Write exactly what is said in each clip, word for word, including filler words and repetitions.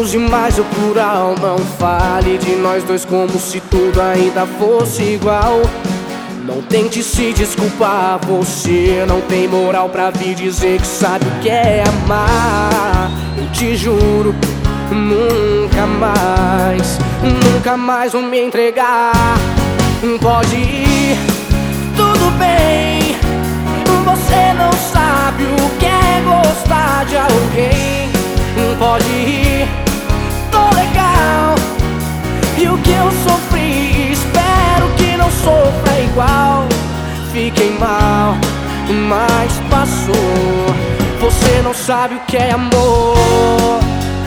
use mais o plural. Não fale de nós dois como se tudo ainda fosse igual. Não tente se desculpar, você não tem moral pra vir dizer que sabe o que é amar. Eu te juro, nunca mais, nunca mais vou me entregar. Pode ir, tudo bem. Você não sabe o que é gostar de alguém. Pode ir, tô legal. E o que eu sofri, espero que não sofra igual. Fiquei mal, mas passou. Você não sabe o que é amor.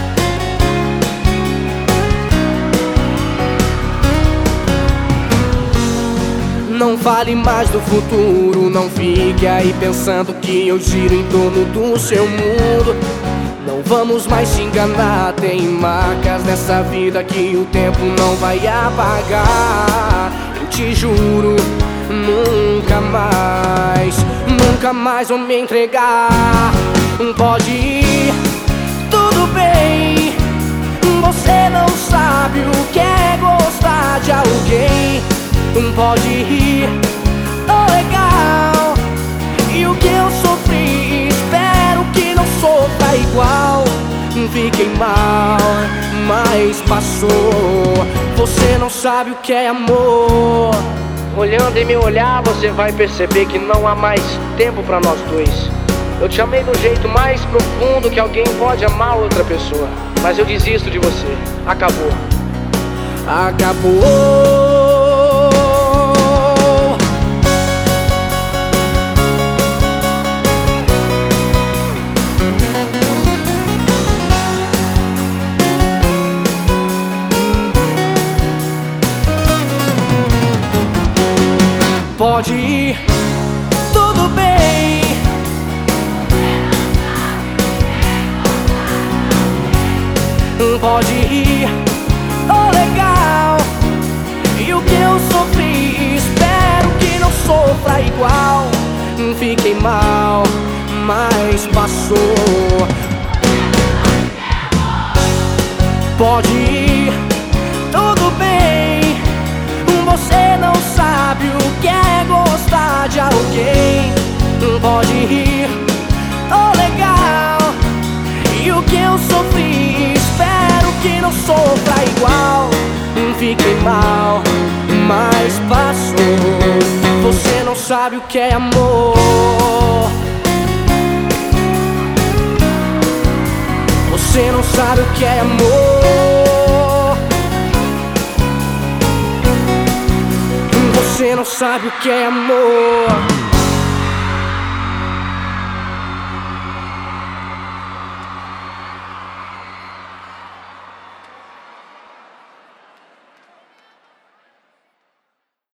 Não fale mais do futuro, não fique aí pensando que eu giro em torno do seu mundo. Não vamos mais se enganar, tem marcas nessa vida que o tempo não vai apagar. Eu te juro, nunca mais, nunca mais vou me entregar. Pode ir, tudo bem. Você não sabe o que é gostar de alguém. Pode ir, tô legal. E o que eu sofri, espero que não sofra igual. Fiquei mal, mas passou. Você não sabe o que é amor. Olhando em meu olhar, você vai perceber que não há mais tempo pra nós dois. Eu te amei do jeito mais profundo que alguém pode amar outra pessoa, mas eu desisto de você. Acabou. Acabou. Pode ir, tudo bem. Pode ir, tô legal. E o que eu sofri, espero que não sofra igual. Fiquei mal, mas passou. Pode ir, tudo bem. Você não sabe o que é gostar de alguém. Pode ir, tô legal. E o que eu sofri, espero que não sofra igual. Fiquei mal, mas passou. Você não sabe o que é amor. Você não sabe o que é amor. Você não sabe o que é amor.